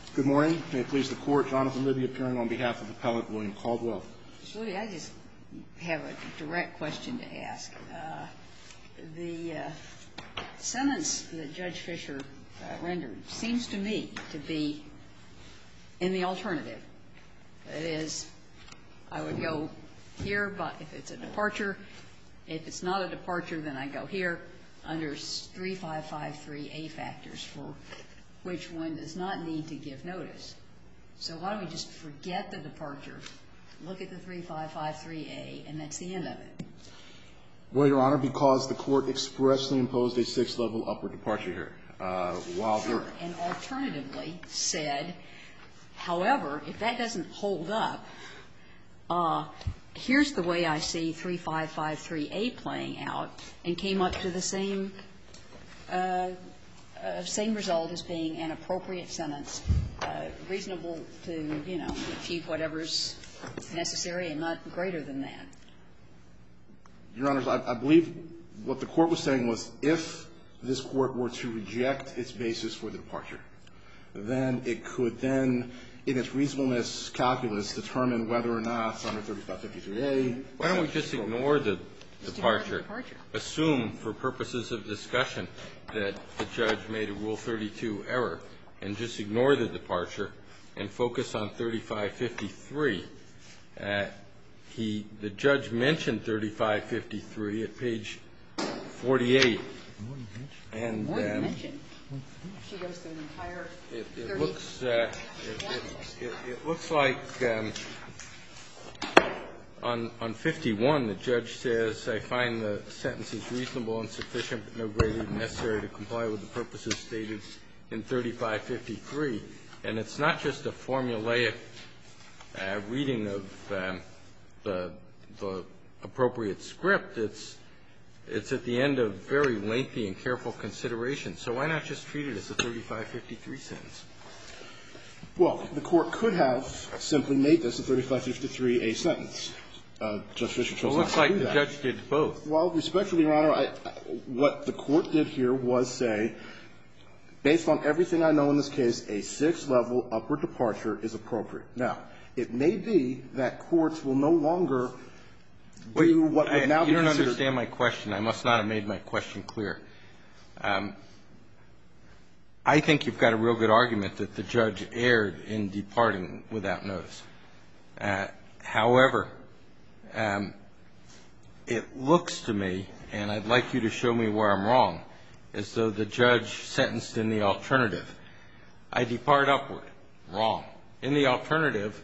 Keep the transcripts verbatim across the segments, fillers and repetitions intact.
Good morning. May it please the Court, Jonathan Libby appearing on behalf of Appellant William Caldwell. Mister Libby, I just have a direct question to ask. Uh, the uh, sentence that Judge Fisher uh, rendered seems to me to be in the alternative. That is, I would go here, but if it's a departure, if it's not a departure, then I go here under three five five three A factors for which one does not need to give notice. So why don't we just forget the departure, look at the three five five three A, and that's the end of it? Well, Your Honor, because the Court expressly imposed a six-level upward departure here. Uh, while sure. And alternatively said, however, if that doesn't hold up, uh, here's the way I see three five five three A playing out, and came up to the same uh, uh, same result as being an appropriate sentence, uh, reasonable to, you know, achieve whatever's necessary and not greater than that. Your Honors, I, I believe what the Court was saying was if this Court were to reject its basis for the departure, then it could then, in its reasonableness calculus, determine whether or not under thirty-five fifty-three A. Why don't we just ignore the Just departure? ignore the departure. Assume, for purposes of discussion, that the judge made a Rule thirty-two error, and just ignore the departure and focus on thirty-five fifty-three. Uh, he, the judge mentioned thirty-five fifty-three at page forty-eight. And More than um, mentioned. She goes through the entire It, it thirty looks uh, it, it, it, it looks like um, on on fifty-one the judge says, I find the sentence is reasonable and sufficient but no greater than necessary to comply with the purposes stated in thirty-five fifty-three. And it's not just a formulaic uh, reading of um, the the appropriate script. It's It's at the end of very lengthy and careful consideration. So why not just treat it as a thirty-five fifty-three sentence? Well, the Court could have simply made this a thirty-five fifty-three A sentence. Uh, Judge Fischer chose Well, it not looks to like do the that. judge did both. Well, respectfully, Your Honor, I, I, what the Court did here was say, based on everything I know in this case, a six-level upward departure is appropriate. Now, it may be that courts will no longer do what would now I, be you don't considered. understand my question. I must not have made my question clear. Um, I think you've got a real good argument that the judge erred in departing without notice. Uh, however, um, it looks to me, and I'd like you to show me where I'm wrong, as though the judge sentenced in the alternative. I depart upward. Wrong. In the alternative,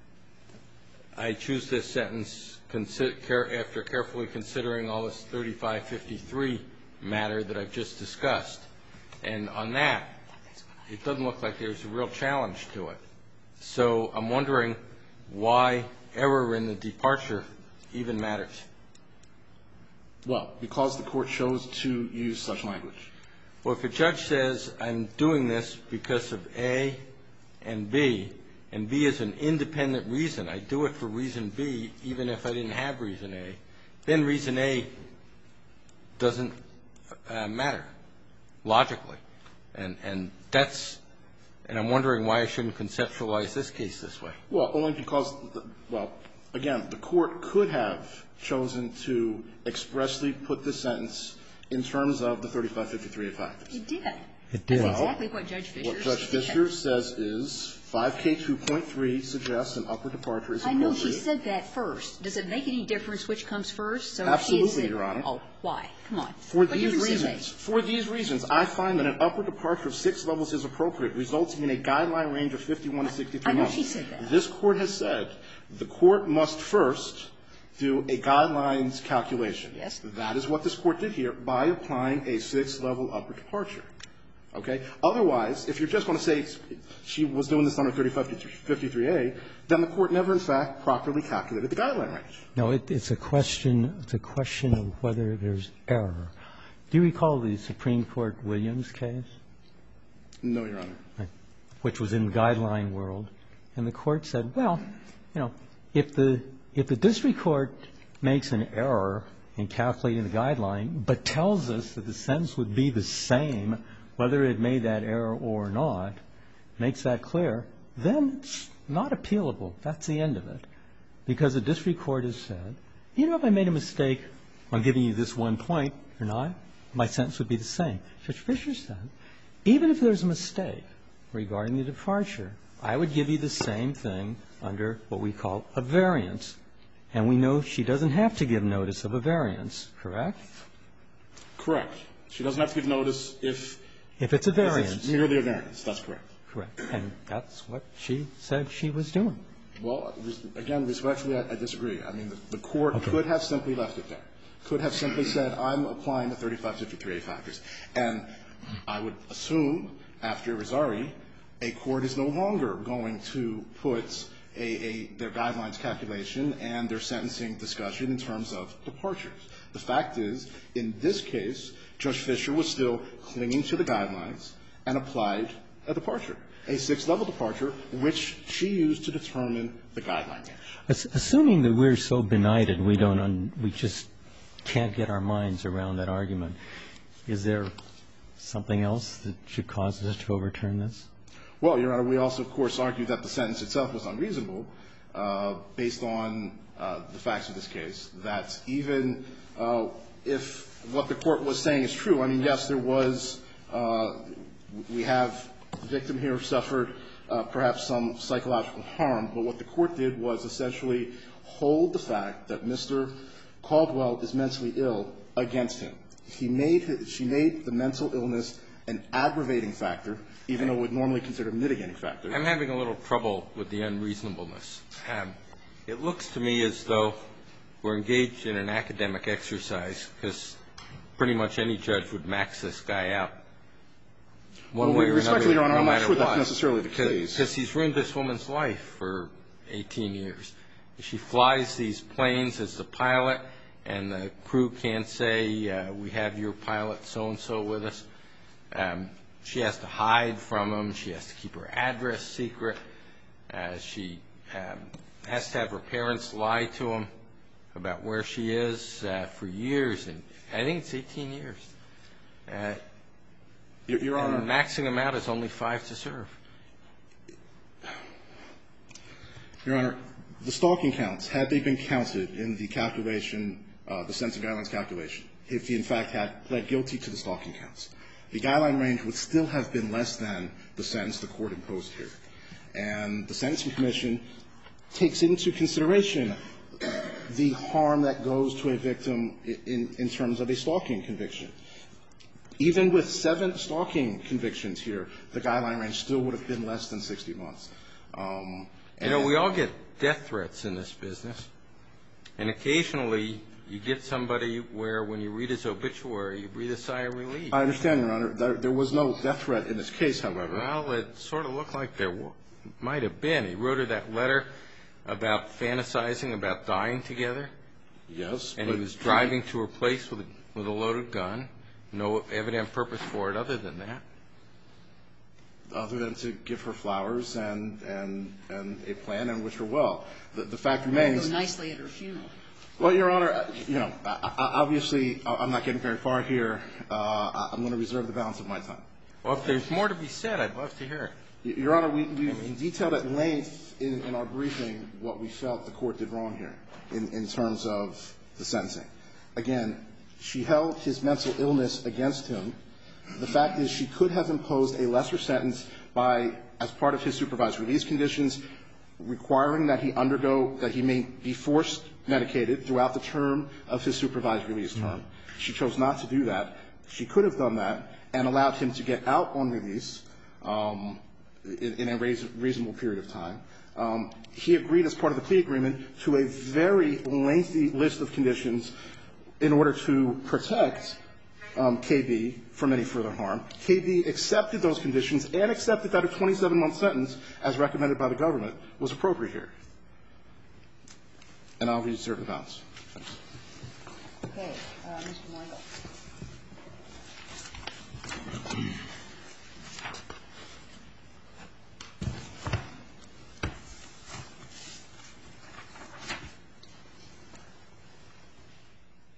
I choose this sentence after carefully considering all this thirty-five fifty-three matter that I've just discussed. And on that, it doesn't look like there's a real challenge to it. So I'm wondering why error in the departure even matters. Well, because the Court chose to use such language. Well, if a judge says, I'm doing this because of A and B, and B is an independent reason, I do it for reason B, even if I didn't have reason A, then reason A doesn't uh, matter, logically. And, and that's, and I'm wondering why I shouldn't conceptualize this case this way. Well, only because, the, well, again, the Court could have chosen to expressly put this sentence in terms of the thirty-five fifty-three factors. It did. It did. That's Well, exactly what Judge Fischer said. What Judge Fischer says is five K two point three suggests an upward departure is I appropriate. know she said that first. Does it make any difference which comes first? So Absolutely, she said, Your Honor. Oh, why? Come on. For What these difference does it reasons, for these reasons, I find that an upward departure of six levels is appropriate, resulting in a guideline range of fifty-one to sixty-three I know months. she said that. This Court has said the Court must first do a guidelines calculation. Yes. That is what this Court did here by applying a six-level upward departure. Okay? Otherwise, if you're just going to say she was doing this under thirty-five fifty-three A, then the Court never, in fact, properly calculated the guideline range. No, it, it's a question. It's a question of whether there's error. Do you recall the Supreme Court Williams case? No, Your Honor. Right. Which was in the guideline world, and the Court said, well, you know, if the if the district court makes an error in calculating the guideline, but tells us that the sentence would be the same whether it made that error or not, makes that clear, then it's not appealable. That's the end of it. Because the district court has said, you know, if I made a mistake on giving you this one point or not, my sentence would be the same. Judge Fischer said, even if there's a mistake regarding the departure, I would give you the same thing under what we call a variance. And we know she doesn't have to give notice of a variance, correct? Correct. She doesn't have to give notice if If it's a variance. If it's merely a variance. That's correct. Correct. And that's what she said she was doing. Well, again, respectfully, I, I disagree. I mean, the, the court okay. could have simply left it there. Could have simply said, I'm applying the thirty-five fifty-three A factors. And I would assume, after Rosari, a court is no longer going to put a, a their guidelines calculation and their sentencing discussion in terms of departures. The fact is, in this case, Judge Fischer was still clinging to the guidelines and applied a departure, a six-level departure, which she used to determine the guideline range. Assuming that we're so benighted, we don't, un, we just can't get our minds around that argument, is there something else that should cause us to overturn this? Well, Your Honor, we also, of course, argue that the sentence itself was unreasonable uh, based on uh, the facts of this case, that even uh, if what the court was saying is true, I mean, yes, there was, uh, we have the victim here suffered uh, perhaps some psychological harm, but what the court did was essentially hold the fact that Mister Caldwell is mentally ill against him. He made his, she made the mental illness an aggravating factor, even though it would normally consider a mitigating factor. I'm having a little trouble with the unreasonableness. Um, it looks to me as though we're engaged in an academic exercise because pretty much any judge would max this guy out one well, way or respectfully, another, Your Honor, no I'm not matter sure what. that's necessarily the case. Because he's ruined this woman's life for eighteen years. She flies these planes as the pilot, and the crew can't say, uh, we have your pilot so-and-so with us. Um, she has to hide from him. She has to keep her address secret. Uh, she um, has to have her parents lie to him about where she is uh, for years. And I think it's eighteen years. Uh, Your, Your Honor, and maxing them out is only five to serve. Your Honor, the stalking counts, had they been counted in the calculation, uh, the sentencing guidelines calculation, if he in fact had pled guilty to the stalking counts, the guideline range would still have been less than the sentence the court imposed here. And the Sentencing Commission takes into consideration the harm that goes to a victim in, in terms of a stalking conviction. Even with seven stalking convictions here, the guideline range still would have been less than sixty months. Um, You know, we all get death threats in this business. And occasionally you get somebody where when you read his obituary, you breathe a sigh of relief. I understand, Your Honor. There, there was no death threat in this case, however. Well, it sort of looked like there might have been. He wrote her that letter about fantasizing about dying together. Yes. And he was driving to her place with a, with a loaded gun. No evident purpose for it other than that. Other than to give her flowers and, and, and a plan and wish her well. The, the fact remains. Go nicely at her funeral. Well, Your Honor, you know, obviously I'm not getting very far here. Uh, I'm going to reserve the balance of my time. Well, if there's more to be said, I'd love to hear it. Your Honor, we, we detailed at length in, in our briefing what we felt the court did wrong here in, in terms of the sentencing. Again, she held his mental illness against him. The fact is she could have imposed a lesser sentence by, as part of his supervised release conditions, requiring that he undergo, that he may be forced medicated throughout the term of his supervised release term. Mm-hmm. She chose not to do that. She could have done that and allowed him to get out on release um, in, in a reasonable period of time. Um, he agreed as part of the plea agreement to a very lengthy list of conditions in order to protect um, K B from any further harm. K B accepted those conditions and accepted that a twenty-seven month sentence, as recommended by the government, was appropriate here. And I'll reserve the balance. Thanks. Okay. Uh, Mister Michael.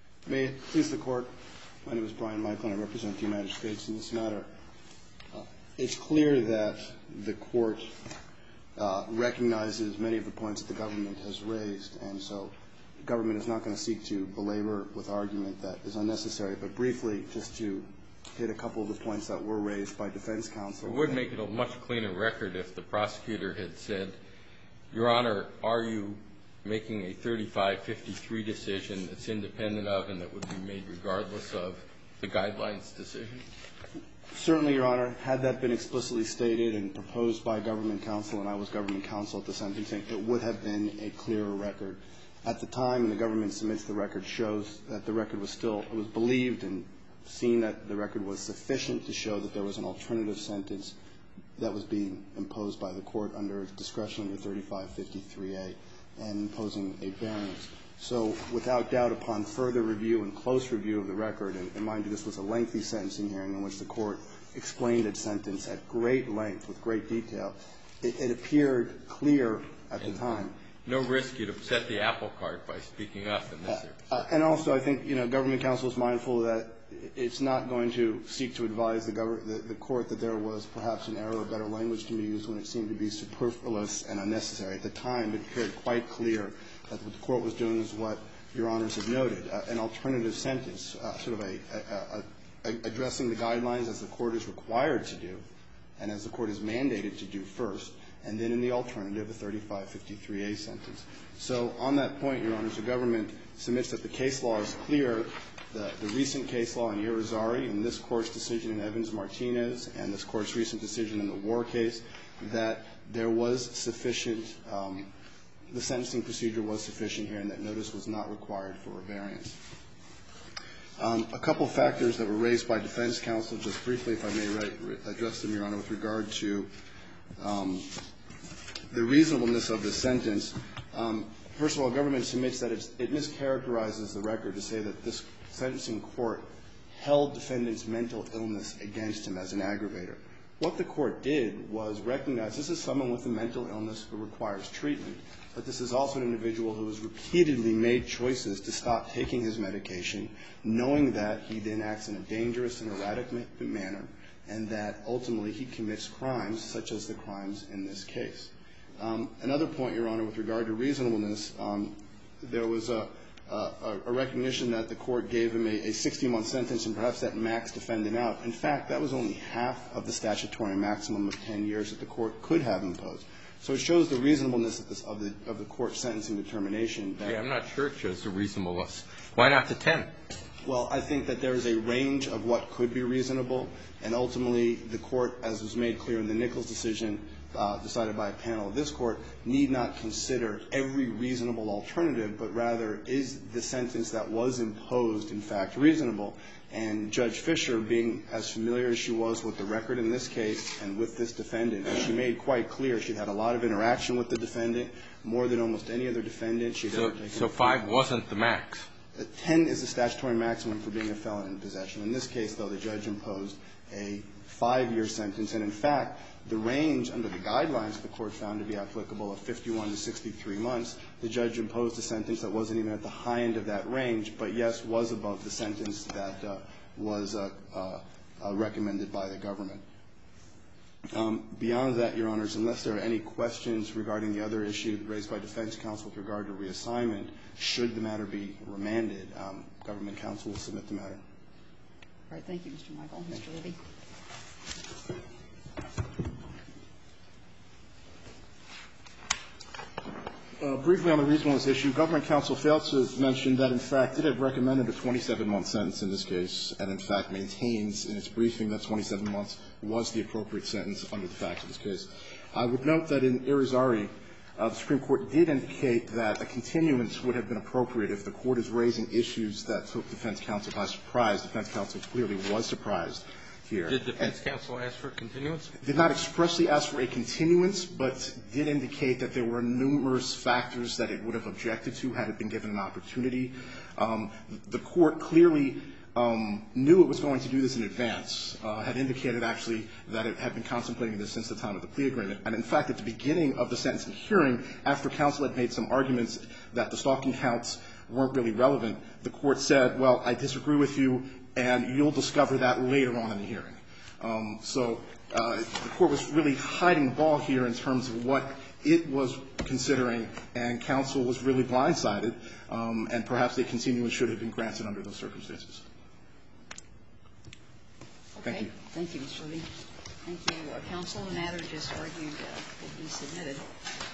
May it please the Court, my name is Brian Michael and I represent the United States in this matter. Uh, It's clear that the Court uh, recognizes many of the points that the government has raised, and so the government is not going to seek to belabor with argument that is unnecessary. But briefly, just to hit a couple of the points that were raised by defense counsel. It would make it a much cleaner record if the prosecutor had said, Your Honor, are you making a thirty-five fifty-three decision that's independent of and that would be made regardless of the guidelines decision? Certainly, Your Honor. Had that been explicitly stated and proposed by government counsel, and I was government counsel at the sentencing, it would have been a clearer record. At the time, and the government submits the record, shows that the record was still, it was believed and seen that the record was sufficient to show that there was an alternative sentence that was being imposed by the Court under discretion under thirty-five fifty-three A and imposing a variance. So without doubt, upon further review and close review of the record, and, and mind you, this was a lengthy sentencing hearing in which the Court explained its sentence at great length with great detail, it, it appeared clear at the time. No risk you'd upset the apple cart by speaking up in this area. Uh, and also, I think, you know, government counsel is mindful that it's not going to seek to advise the, gov- the, the Court that there was perhaps an error or better language can be used when it seemed to be superfluous and unnecessary. At the time, it appeared quite clear that what the Court was doing is what Your Honors have noted, uh, an alternative sentence, uh, sort of a, a, a, a addressing the guidelines as the Court is required to do and as the Court is mandated to do first, and then in the alternative, a thirty-five fifty-three A sentence. So on that point, Your Honors, the government submits that the case law is clear. The, the recent case law in Irizarry and this Court's decision in Evans-Martinez and this Court's recent decision in the War case, that there was sufficient, um, the sentencing procedure was sufficient here and that notice was not required for a variance. Um, a couple factors that were raised by defense counsel, just briefly, if I may re- re- address them, Your Honor, with regard to um, the reasonableness of the sentence. Um, first of all, government submits that it's, it mischaracterizes the record to say that this sentencing court held defendant's mental illness against him as an aggravator. What the Court did was recognize this is someone with a mental illness who requires treatment, but this is also an individual who has repeatedly made choices to stop taking his medication, knowing that he then acts in a dangerous and erratic manner, and that ultimately he commits crimes such as the crimes in this case. Um, another point, Your Honor, with regard to reasonableness, um, there was a, a, a recognition that the Court gave him a sixty-month sentence and perhaps that maxed defendant out. In fact, that was only half of the statutory maximum of ten years that the Court could have imposed. So it shows the reasonableness of, this, of, the, of the Court's sentencing determination. That, yeah, I'm not sure it shows the reasonableness. Why not the ten? Well, I think that there is a range of what could be reasonable, and ultimately the Court, as was made clear in the Nichols decision uh, decided by a panel of this Court, need not consider every reasonable alternative, but rather is the sentence that was imposed, in fact, reasonable. And Judge Fisher, being as familiar as she was with the record in this case and with this defendant, as she made quite clear, she'd had a lot of interaction with the defendant, more than almost any other defendant she'd so, ever taken. So five wasn't the max? ten is the statutory maximum for being a felon in possession. In this case, though, the judge imposed a five-year sentence. And, in fact, the range under the guidelines the Court found to be applicable of fifty-one to sixty-three months, the judge imposed a sentence that wasn't even at the high end of that range, but, yes, was above the sentence that uh, was uh, uh, uh, recommended by the government. Um, beyond that, Your Honors, unless there are any questions regarding the other issue raised by defense counsel with regard to reassignment, should the matter be remanded, um, government counsel will submit the matter. All right. Thank you, Mister Michael. Mister Libby. Uh, briefly on the reasonableness issue, government counsel failed to mention that, in fact, it had recommended a twenty-seven month sentence in this case, and, in fact, maintains in its briefing that twenty-seven months was the appropriate sentence under the facts of this case. I would note that in Irizarry, uh, the Supreme Court did indicate that a continuance would have been appropriate if the Court is raising issues that took defense counsel by surprise. Defense counsel clearly was surprised here. Did defense counsel ask for continuance? Did not expressly ask for a continuance, but did indicate that there were numerous factors that it would have objected to had it been given an opportunity. Um, the Court clearly um, knew it was going to do this in advance, uh, had indicated actually that it had been contemplating this since the time of the plea agreement. And, in fact, at the beginning of the sentencing hearing, after counsel had made some arguments that the stalking counts weren't really relevant, the Court said, well, I disagree with you, and you'll discover that later on in the hearing. Um, so uh, the Court was really hiding the ball here in terms of what it was considering, and counsel was really blindsided, um, and perhaps a continuance should have been granted under those circumstances. Thank you. Thank you, Mister Lee. Thank you, uh, counsel. The matter just argued uh, will be submitted.